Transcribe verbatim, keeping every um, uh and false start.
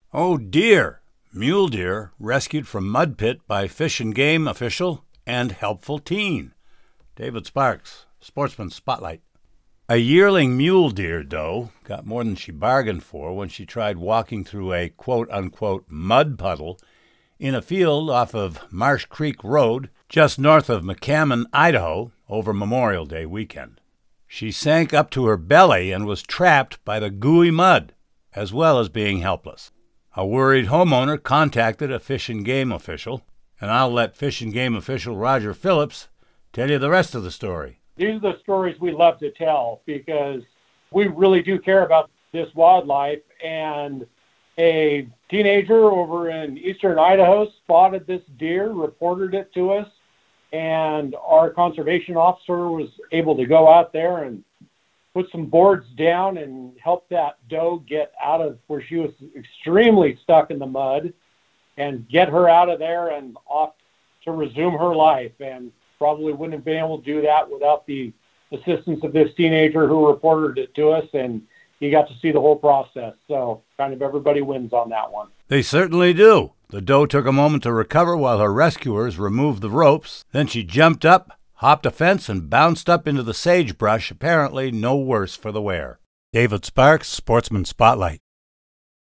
Oh dear! Mule deer rescued from mud pit by Fish and Game official and helpful teen. David Sparks, Sportsman Spotlight. A yearling mule deer doe got more than she bargained for when she tried walking through a quote-unquote mud puddle in a field off of Marsh Creek Road just north of McCammon, Idaho, over Memorial Day weekend. She sank up to her belly and was trapped by the gooey mud, as well as being helpless. A worried homeowner contacted a Fish and Game official, and I'll let Fish and Game official Roger Phillips tell you the rest of the story. These are the stories we love to tell because we really do care about this wildlife. And a teenager over in eastern Idaho spotted this deer, reported it to us, and our conservation officer was able to go out there and put some boards down and help that doe get out of where she was extremely stuck in the mud and get her out of there and off to resume her life. And probably wouldn't have been able to do that without the assistance of this teenager who reported it to us, and he got to see the whole process. So kind of everybody wins on that one. They certainly do. The doe took a moment to recover while her rescuers removed the ropes. Then she jumped up, hopped a fence, and bounced up into the sagebrush, apparently no worse for the wear. David Sparks, Sportsman Spotlight.